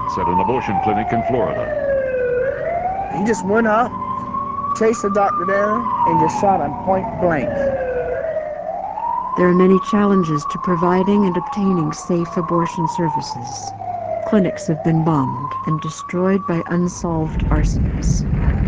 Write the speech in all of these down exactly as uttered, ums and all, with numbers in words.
violence at an abortion clinic in Florida. He just went up, chased the doctor down, and just shot him point blank. There are many challenges to providing and obtaining safe abortion services. Clinics have been bombed and destroyed by unsolved arsons.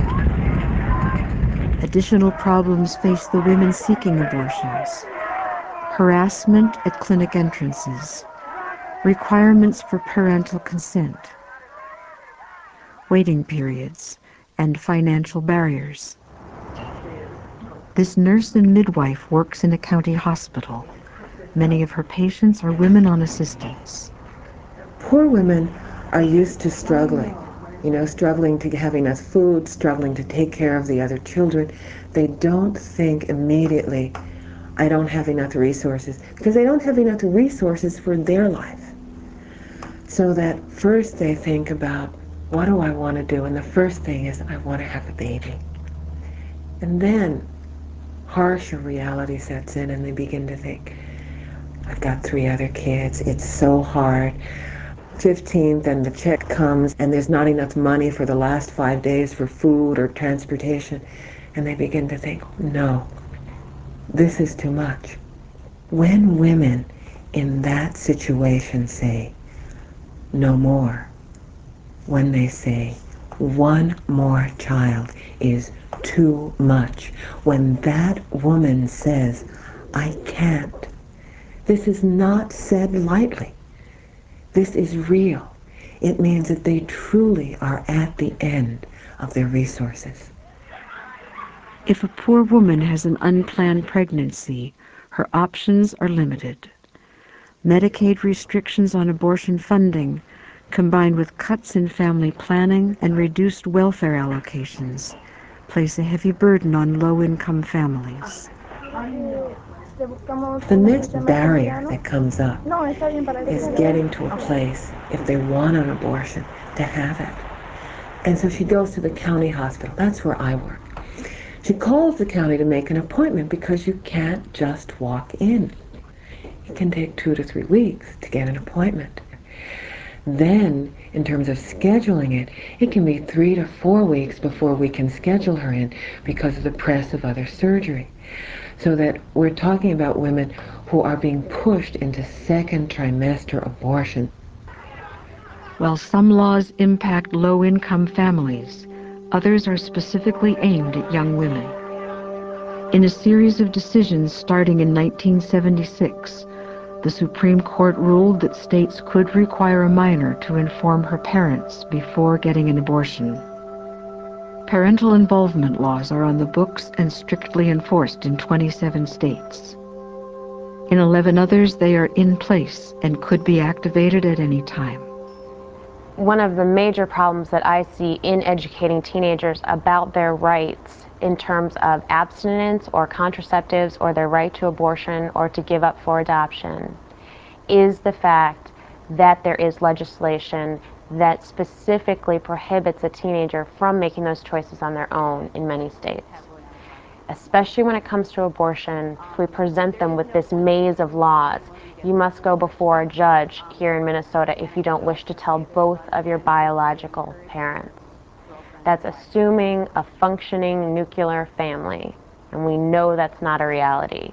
Additional problems face the women seeking abortions. Harassment at clinic entrances. Requirements for parental consent. Waiting periods and financial barriers. This nurse and midwife works in a county hospital. Many of her patients are women on assistance. Poor women are used to struggling, you know, struggling to have enough food, struggling to take care of the other children. They don't think immediately, I don't have enough resources, because they don't have enough resources for their life. So that first they think about, what do I want to do? And the first thing is, I want to have a baby. And then harsher reality sets in and they begin to think, I've got three other kids, it's so hard. fifteenth and the check comes and there's not enough money for the last five days for food or transportation. And they begin to think, no, this is too much. When women in that situation say, no more, when they say, one more child is too much, when that woman says, I can't, this is not said lightly. This is real. It means that they truly are at the end of their resources. If a poor woman has an unplanned pregnancy, her options are limited. Medicaid restrictions on abortion funding, combined with cuts in family planning and reduced welfare allocations, place a heavy burden on low-income families. The next barrier that comes up is getting to a place, if they want an abortion, to have it. And so she goes to the county hospital. That's where I work. She calls the county to make an appointment because you can't just walk in. It can take two to three weeks to get an appointment. Then, in terms of scheduling it, it can be three to four weeks before we can schedule her in because of the press of other surgery. So that we're talking about women who are being pushed into second trimester abortion. While some laws impact low-income families, others are specifically aimed at young women. In a series of decisions starting in nineteen seventy-six, the Supreme Court ruled that states could require a minor to inform her parents before getting an abortion. Parental involvement laws are on the books and strictly enforced in twenty-seven states. In eleven others, they are in place and could be activated at any time. One of the major problems that I see in educating teenagers about their rights in terms of abstinence or contraceptives or their right to abortion or to give up for adoption is the fact that there is legislation that specifically prohibits a teenager from making those choices on their own in many states. Especially when it comes to abortion, we present them with this maze of laws. You must go before a judge here in Minnesota if you don't wish to tell both of your biological parents. That's assuming a functioning nuclear family, and we know that's not a reality.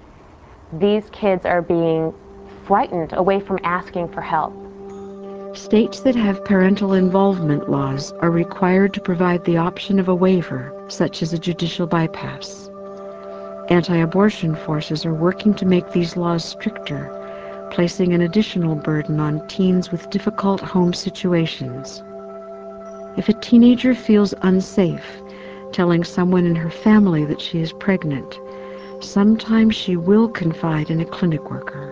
These kids are being frightened away from asking for help. States that have parental involvement laws are required to provide the option of a waiver, such as a judicial bypass. Anti-abortion forces are working to make these laws stricter, placing an additional burden on teens with difficult home situations. If a teenager feels unsafe telling someone in her family that she is pregnant, sometimes she will confide in a clinic worker.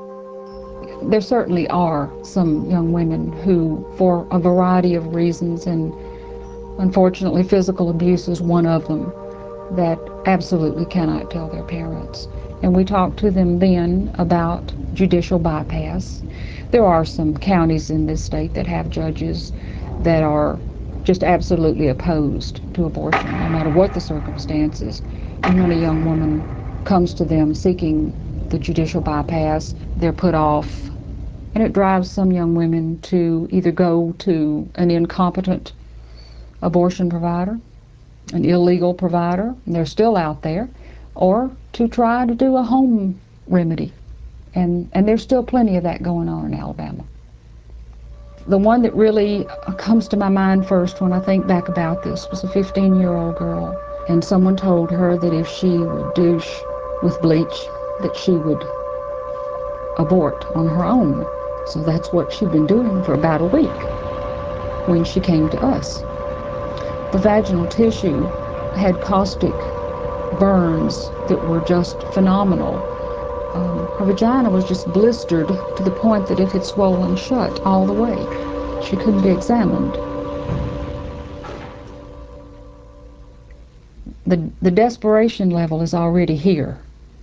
There certainly are some young women who, for a variety of reasons, and unfortunately physical abuse is one of them, that absolutely cannot tell their parents. And we talk to them then about judicial bypass. There are some counties in this state that have judges that are just absolutely opposed to abortion, no matter what the circumstances. And when a young woman comes to them seeking the judicial bypass, they're put off And it drives some young women to either go to an incompetent abortion provider, an illegal provider, and they're still out there, or to try to do a home remedy. And, and there's still plenty of that going on in Alabama. The one that really comes to my mind first when I think back about this was a fifteen-year-old girl, and someone told her that if she would douche with bleach, that she would abort on her own. So that's what she'd been doing for about a week when she came to us. The vaginal tissue had caustic burns that were just phenomenal. Um, her vagina was just blistered to the point that it had swollen shut all the way. She couldn't be examined. The, the desperation level is already here.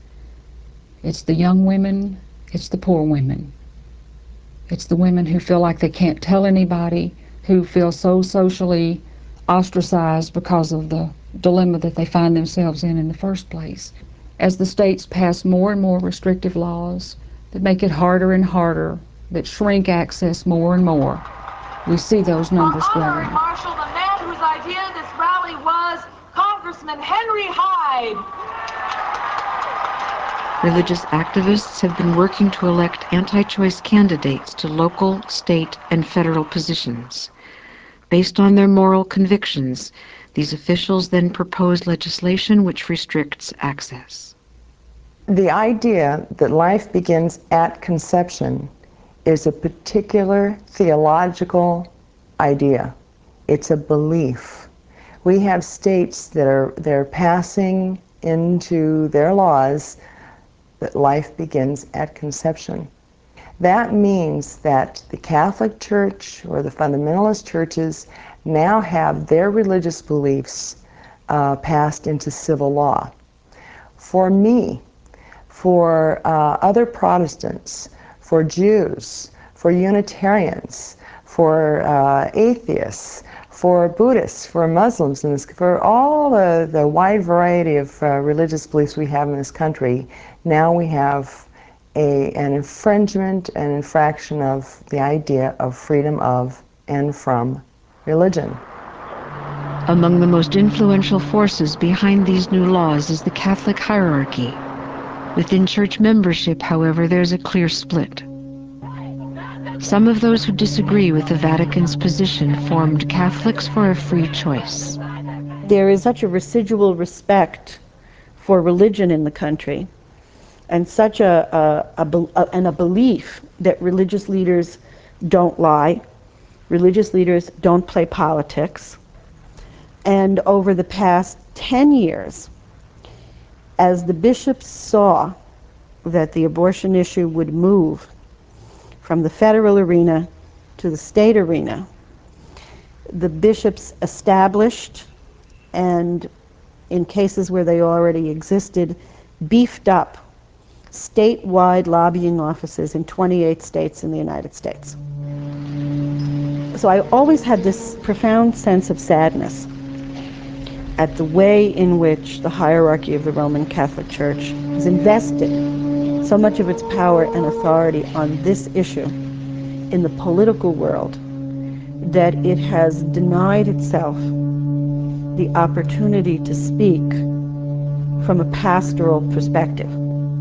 It's the young women, it's the poor women. It's the women who feel like they can't tell anybody, who feel so socially ostracized because of the dilemma that they find themselves in in the first place. As the states pass more and more restrictive laws that make it harder and harder, that shrink access more and more, we see those numbers growing. Honoring Marshall, the man whose idea this rally was, Congressman Henry Hyde. Religious activists have been working to elect anti-choice candidates to local, state, and federal positions. Based on their moral convictions, these officials then propose legislation which restricts access. The idea that life begins at conception is a particular theological idea. It's a belief. We have states that are they're passing into their laws that life begins at conception. That means that the Catholic Church or the fundamentalist churches now have their religious beliefs uh, passed into civil law. For me, for uh, other Protestants, for Jews, for Unitarians, for uh, atheists, for Buddhists, for Muslims, and for all the, the wide variety of uh, religious beliefs we have in this country, now we have a, an infringement, an infraction of the idea of freedom of and from religion. Among the most influential forces behind these new laws is the Catholic hierarchy. Within church membership, however, there's a clear split. Some of those who disagree with the Vatican's position formed Catholics for a Free Choice. There is such a residual respect for religion in the country, and such a, a, a, a, and a belief that religious leaders don't lie, religious leaders don't play politics. And over the past ten years, as the bishops saw that the abortion issue would move from the federal arena to the state arena, the bishops established, and in cases where they already existed, beefed up statewide lobbying offices in twenty-eight states in the United States. So I always had this profound sense of sadness at the way in which the hierarchy of the Roman Catholic Church has invested so much of its power and authority on this issue in the political world that it has denied itself the opportunity to speak from a pastoral perspective.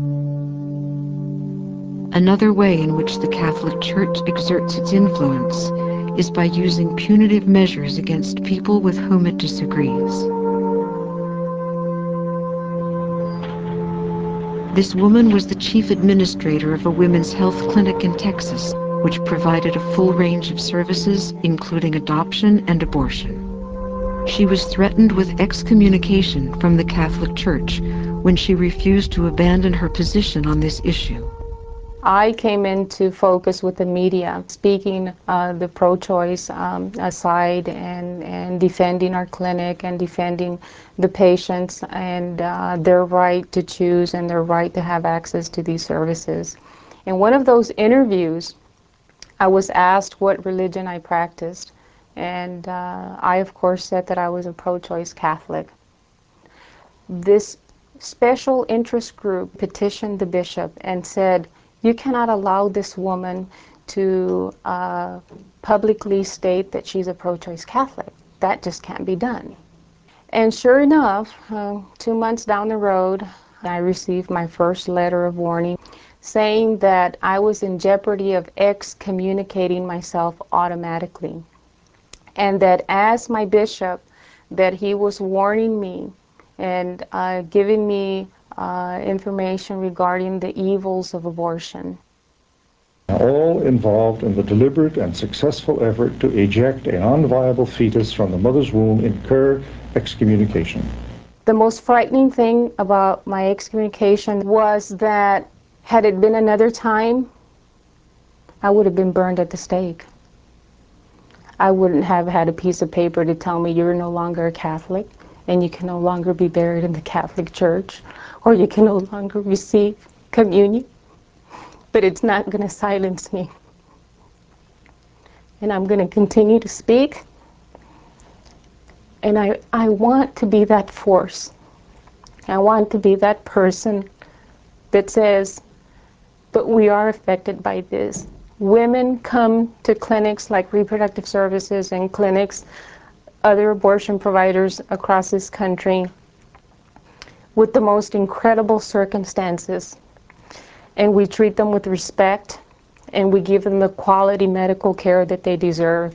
Another way in which the Catholic Church exerts its influence is by using punitive measures against people with whom it disagrees. This woman was the chief administrator of a women's health clinic in Texas, which provided a full range of services, including adoption and abortion. She was threatened with excommunication from the Catholic Church when she refused to abandon her position on this issue. I came into focus with the media, speaking uh, the pro-choice um, side and, and defending our clinic and defending the patients and uh, their right to choose and their right to have access to these services. In one of those interviews, I was asked what religion I practiced, and uh, I of course said that I was a pro-choice Catholic. This special interest group petitioned the bishop and said, You cannot allow this woman to uh, publicly state that she's a pro-choice Catholic. That just can't be done. And sure enough, uh, two months down the road, I received my first letter of warning saying that I was in jeopardy of excommunicating myself automatically. And that as my bishop, that he was warning me and uh, giving me uh, information regarding the evils of abortion. All involved in the deliberate and successful effort to eject a non-viable fetus from the mother's womb incur excommunication. The most frightening thing about my excommunication was that had it been another time, I would have been burned at the stake. I wouldn't have had a piece of paper to tell me you're no longer a Catholic and you can no longer be buried in the Catholic Church, or you can no longer receive communion. But it's not going to silence me. And I'm going to continue to speak. And I, I want to be that force. I want to be that person that says, but we are affected by this. Women come to clinics like Reproductive Services and clinics, other abortion providers across this country, with the most incredible circumstances. And we treat them with respect, and we give them the quality medical care that they deserve.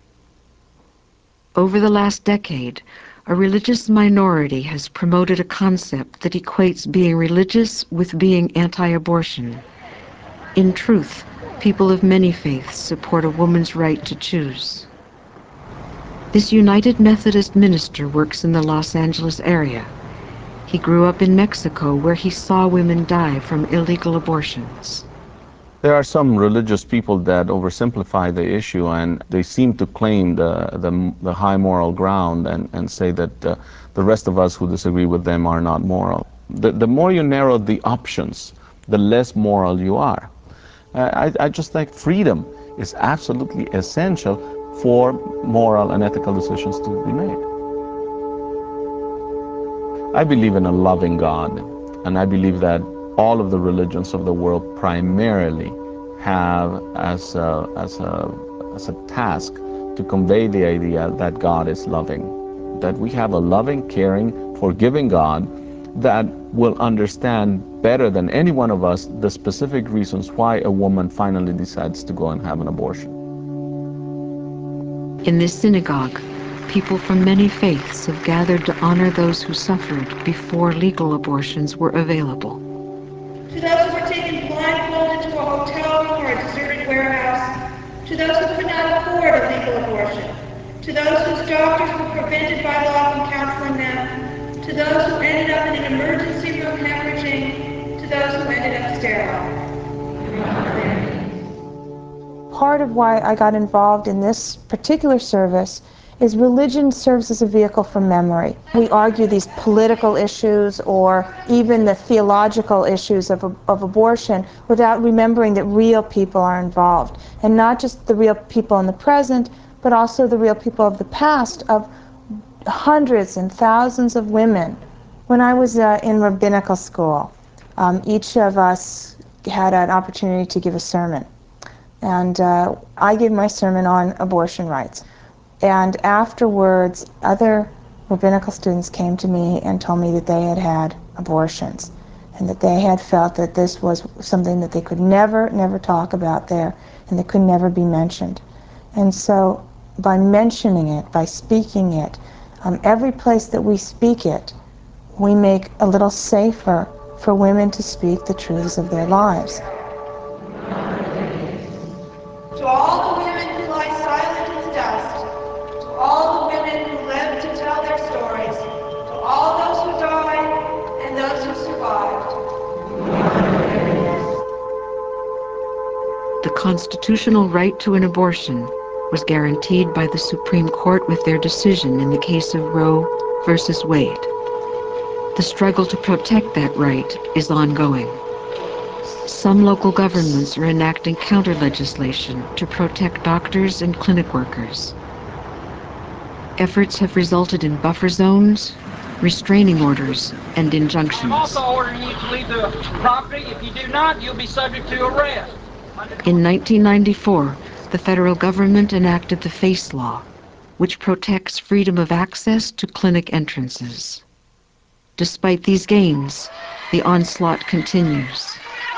Over the last decade, a religious minority has promoted a concept that equates being religious with being anti-abortion. In truth, people of many faiths support a woman's right to choose. This United Methodist minister works in the Los Angeles area. He grew up in Mexico, where he saw women die from illegal abortions. There are some religious people that oversimplify the issue, and they seem to claim the, the, the high moral ground and, and say that uh, the rest of us who disagree with them are not moral. The, the more you narrow the options, the less moral you are. Uh, I, I just think freedom is absolutely essential for moral and ethical decisions to be made. I believe in a loving God, and I believe that all of the religions of the world primarily have as a, as a, as a task to convey the idea that God is loving, that we have a loving, caring, forgiving God that will understand better than any one of us the specific reasons why a woman finally decides to go and have an abortion. In this synagogue, people from many faiths have gathered to honor those who suffered before legal abortions were available. To those who were taken blindfolded to a hotel room or a deserted warehouse, to those who could not afford a legal abortion, to those whose doctors were prevented by law from counseling them, to those who ended up in an emergency room hemorrhaging, to those who ended up sterile. Part of why I got involved in this particular service is religion serves as a vehicle for memory. We argue these political issues or even the theological issues of, of abortion without remembering that real people are involved. And not just the real people in the present, but also the real people of the past, of hundreds and thousands of women. When I was uh, in rabbinical school, um, each of us had an opportunity to give a sermon. And uh, I gave my sermon on abortion rights. And afterwards, other rabbinical students came to me and told me that they had had abortions and that they had felt that this was something that they could never, never talk about there and that could never be mentioned. And so by mentioning it, by speaking it, um, every place that we speak it, we make a little safer for women to speak the truths of their lives. To all the women who lie silent in the dust, to all the women who live to tell their stories, to all those who died and those who survived. The constitutional right to an abortion was guaranteed by the Supreme Court with their decision in the case of Roe versus Wade. The struggle to protect that right is ongoing. Some local governments are enacting counter legislation to protect doctors and clinic workers. Efforts have resulted in buffer zones, restraining orders, and injunctions. I'm also ordering you to leave the property. If you do not, you'll be subject to arrest. In nineteen ninety-four, the federal government enacted the FACE law, which protects freedom of access to clinic entrances. Despite these gains, the onslaught continues.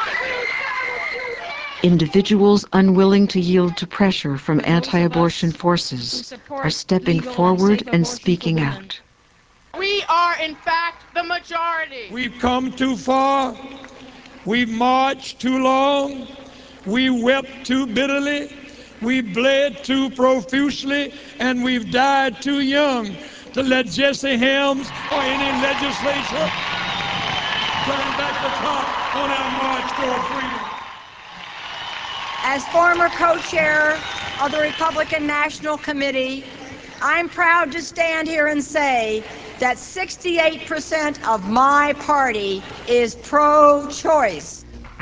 Individuals unwilling to yield to pressure from anti-abortion forces are stepping forward and speaking out. We are, in fact, the majority. We've come too far. We've marched too long. We wept too bitterly. We bled too profusely. And we've died too young to let Jesse Helms or any legislature turn back the clock on our march toward freedom. As former co-chair of the Republican National Committee, I'm proud to stand here and say that sixty-eight percent of my party is pro-choice.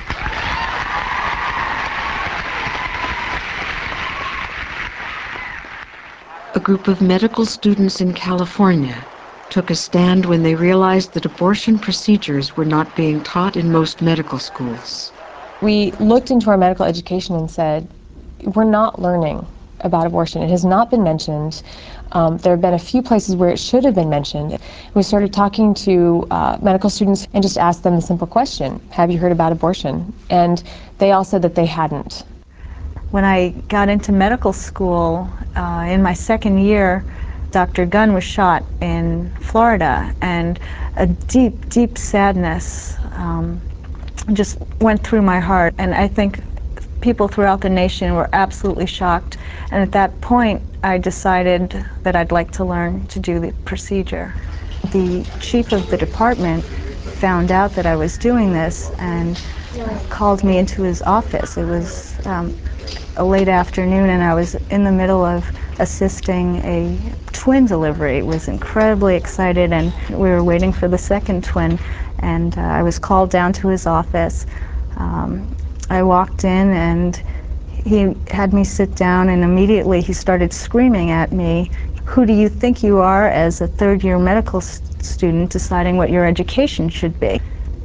A group of medical students in California took a stand when they realized that abortion procedures were not being taught in most medical schools. We looked into our medical education and said, we're not learning about abortion. It has not been mentioned. Um, there have been a few places where it should have been mentioned. We started talking to uh, medical students and just asked them the simple question, have you heard about abortion? And they all said that they hadn't. When I got into medical school, uh, in my second year, Doctor Gunn was shot in Florida, and a deep, deep sadness um, just went through my heart. And I think people throughout the nation were absolutely shocked. And at that point, I decided that I'd like to learn to do the procedure. The chief of the department found out that I was doing this and called me into his office. It was um, a late afternoon, and I was in the middle of assisting a twin delivery. Was incredibly excited, and we were waiting for the second twin, and uh, I was called down to his office. Um, I walked in, and he had me sit down, and immediately he started screaming at me, "Who do you think you are as a third-year medical st- student deciding what your education should be?"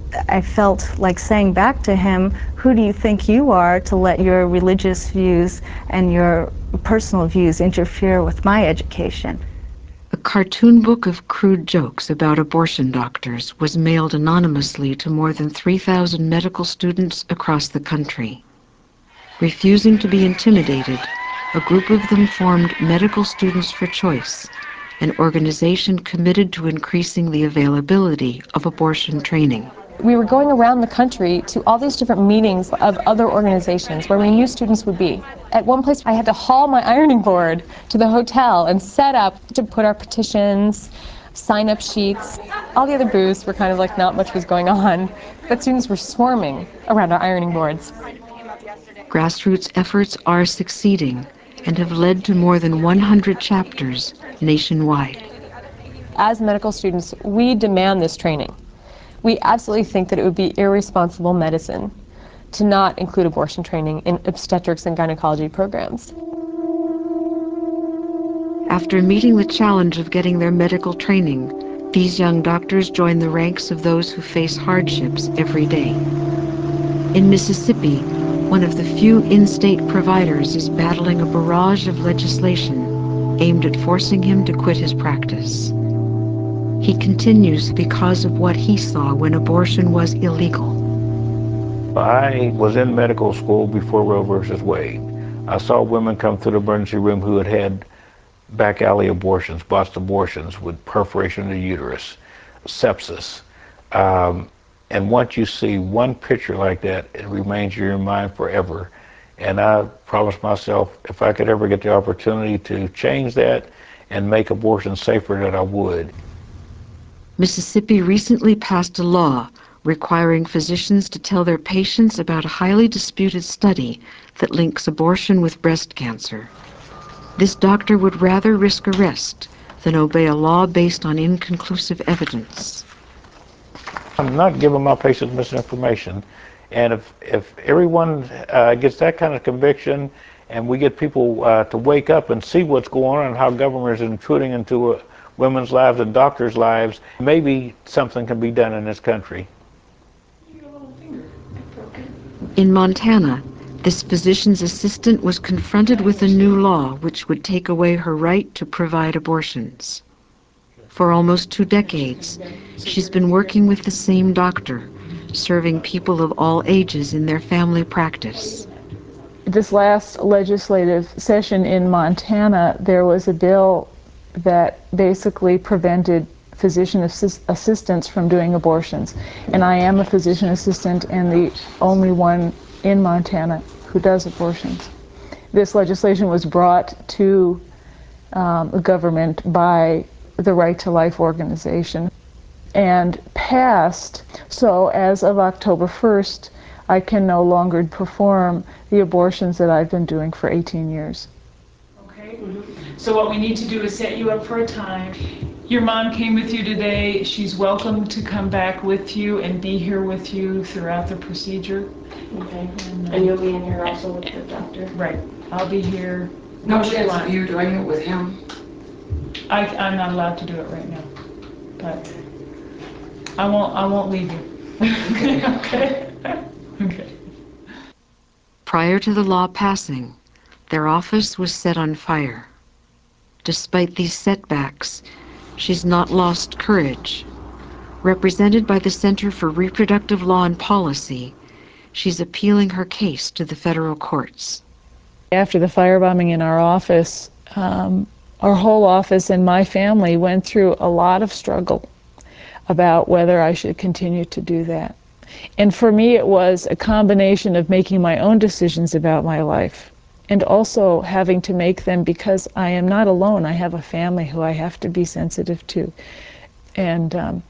I felt like saying back to him, who do you think you are to let your religious views and your personal views interfere with my education? A cartoon book of crude jokes about abortion doctors was mailed anonymously to more than three thousand medical students across the country. Refusing to be intimidated, a group of them formed Medical Students for Choice, an organization committed to increasing the availability of abortion training. We were going around the country to all these different meetings of other organizations where we knew students would be. At one place, I had to haul my ironing board to the hotel and set up to put our petitions, sign-up sheets. All the other booths were kind of like not much was going on, but students were swarming around our ironing boards. Grassroots efforts are succeeding and have led to more than one hundred chapters nationwide. As medical students, we demand this training. We absolutely think that it would be irresponsible medicine to not include abortion training in obstetrics and gynecology programs. After meeting the challenge of getting their medical training, these young doctors join the ranks of those who face hardships every day. In Mississippi, one of the few in-state providers is battling a barrage of legislation aimed at forcing him to quit his practice. He continues because of what he saw when abortion was illegal. I was in medical school before Roe versus Wade. I saw women come through the emergency room who had had back alley abortions, botched abortions with perforation of the uterus, sepsis. Um, and once you see one picture like that, it remains in your mind forever. And I promised myself, if I could ever get the opportunity to change that and make abortion safer, that I would. Mississippi recently passed a law requiring physicians to tell their patients about a highly disputed study that links abortion with breast cancer. This doctor would rather risk arrest than obey a law based on inconclusive evidence. I'm not giving my patients misinformation. And if, if everyone uh, gets that kind of conviction, and we get people uh, to wake up and see what's going on and how government is intruding into a, women's lives and doctors' lives. Maybe something can be done in this country. In Montana, this physician's assistant was confronted with a new law which would take away her right to provide abortions. For almost two decades, she's been working with the same doctor, serving people of all ages in their family practice. This last legislative session in Montana, there was a bill that basically prevented physician assist assistants from doing abortions. And I am a physician assistant and the only one in Montana who does abortions. This legislation was brought to um, the government by the Right to Life organization and passed. So as of October first, I can no longer perform the abortions that I've been doing for eighteen years. Okay, so what we need to do is set you up for a time. Your mom came with you today. She's welcome to come back with you and be here with you throughout the procedure. Okay, and, and you'll be in here also with the doctor? Right, I'll be here. No chance of you doing it with him? I, I'm not allowed to do it right now, but I won't, I won't leave you. Okay. Okay. Okay. Prior to the law passing, their office was set on fire. Despite these setbacks, she's not lost courage. Represented by the Center for Reproductive Law and Policy, she's appealing her case to the federal courts. After the firebombing in our office, um, our whole office and my family went through a lot of struggle about whether I should continue to do that. And for me, it was a combination of making my own decisions about my life and also having to make them because I am not alone. I have a family who I have to be sensitive to. And um,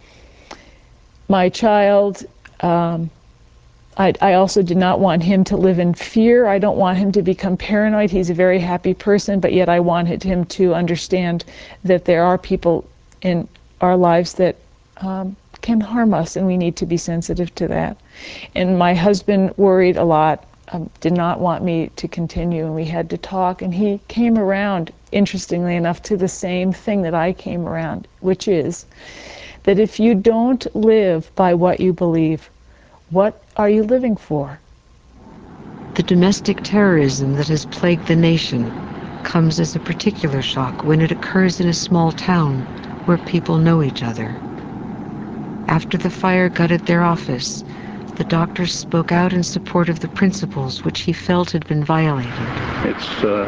my child, um, I, I also did not want him to live in fear. I don't want him to become paranoid. He's a very happy person, but yet I wanted him to understand that there are people in our lives that um, can harm us, and we need to be sensitive to that. And my husband worried a lot, um, did not want me to continue, and we had to talk, and he came around, interestingly enough, to the same thing that I came around, which is that if you don't live by what you believe, what are you living for? The domestic terrorism that has plagued the nation comes as a particular shock when it occurs in a small town where people know each other. After the fire gutted their office, the doctor spoke out in support of the principles which he felt had been violated. It's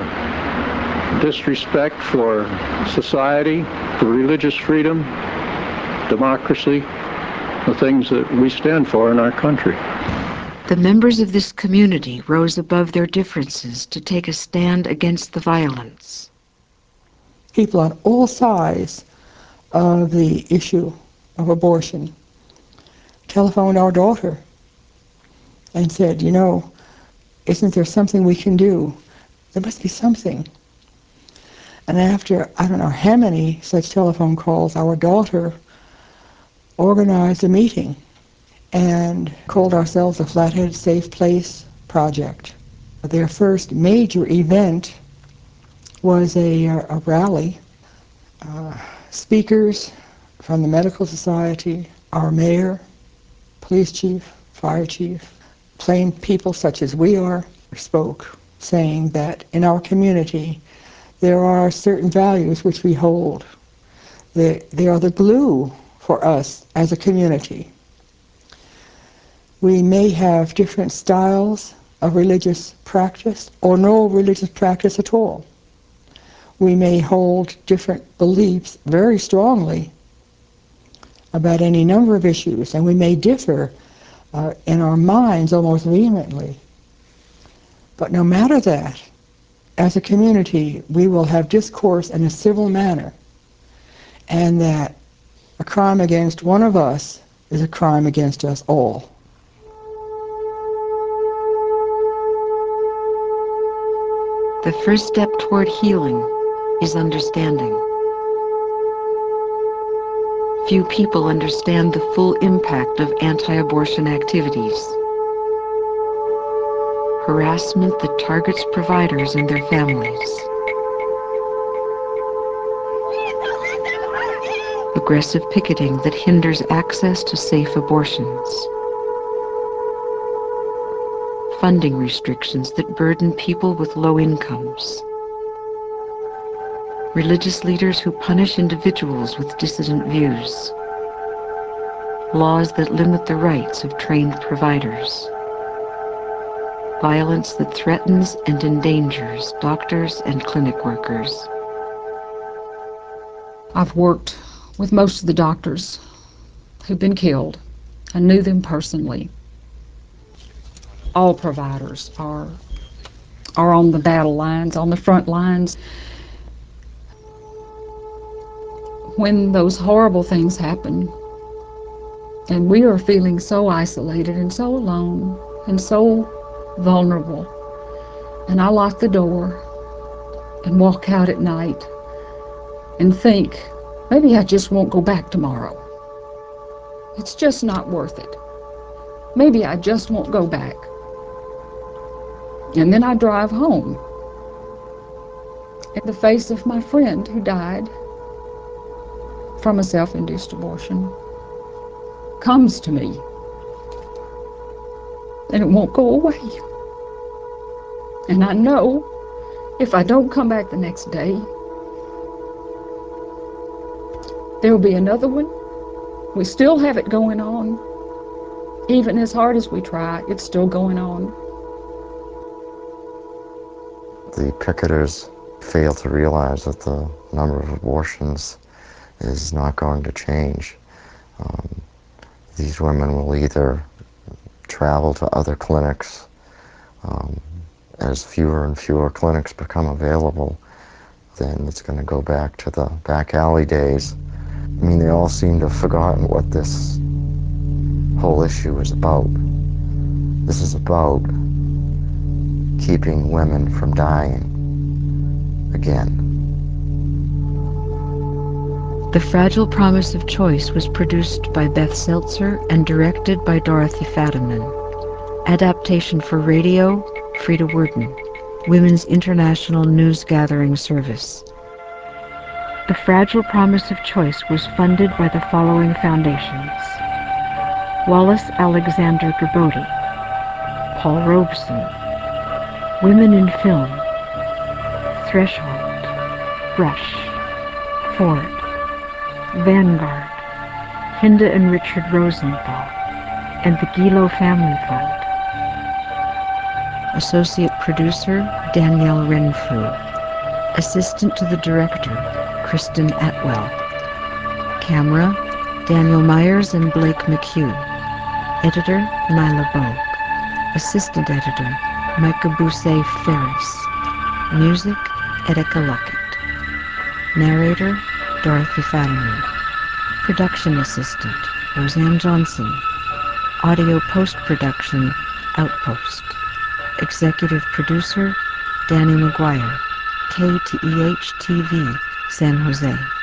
uh, disrespect for society, for religious freedom, democracy, the things that we stand for in our country. The members of this community rose above their differences to take a stand against the violence. People on all sides of the issue of abortion telephoned our daughter and said, you know, isn't there something we can do? There must be something. And after, I don't know how many such telephone calls, our daughter organized a meeting and called ourselves the Flathead Safe Place Project. Their first major event was a, a rally. Uh, speakers from the Medical Society, our mayor, police chief, fire chief, plain people such as we are, spoke, saying that in our community there are certain values which we hold. They, they are the glue for us as a community. We may have different styles of religious practice or no religious practice at all. We may hold different beliefs very strongly about any number of issues, and we may differ uh, in our minds almost vehemently. But no matter that, as a community, we will have discourse in a civil manner, and that a crime against one of us is a crime against us all. The first step toward healing is understanding. Few people understand the full impact of anti-abortion activities. Harassment that targets providers and their families. aggressive picketing that hinders access to safe abortions. Funding restrictions that burden people with low incomes. Religious leaders who punish individuals with dissident views. Laws that limit the rights of trained providers. Violence that threatens and endangers doctors and clinic workers. I've worked with most of the doctors who've been killed. I knew them personally. All providers are, are on the battle lines, on the front lines. When those horrible things happen, and we are feeling so isolated and so alone and so vulnerable, and I lock the door and walk out at night and think, maybe I just won't go back tomorrow. It's just not worth it. Maybe I just won't go back. And then I drive home. In the face of my friend who died from a self-induced abortion comes to me. And it won't go away. And I know if I don't come back the next day, there'll be another one. We still have it going on. Even as hard as we try, it's still going on. The picketers fail to realize that the number of abortions is not going to change. Um, these women will either travel to other clinics. Um, as fewer and fewer clinics become available, then it's going to go back to the back alley days. I mean, they all seem to have forgotten what this whole issue is about. This is about keeping women from dying again. The Fragile Promise of Choice was produced by Beth Seltzer and directed by Dorothy Fadiman. Adaptation for radio, Frida Worden, Women's International News Gathering Service. The Fragile Promise of Choice was funded by the following foundations: Wallace Alexander Gabodi, Paul Robeson, Women in Film, Threshold, Brush, Ford, Vanguard, Hinda and Richard Rosenthal, and the Gilo Family Fund. Associate Producer, Danielle Renfrew. Assistant to the Director, Kristen Atwell. Camera, Daniel Myers and Blake McHugh. Editor, Nyla Bogue. Assistant Editor, Micah Bousset Ferris. Music, Etika Luckett. Narrator, Dorothy Fadiman. Production Assistant, Roseanne Johnson. Audio Post-Production, Outpost. Executive Producer, Danny McGuire. K T E H T V, San Jose.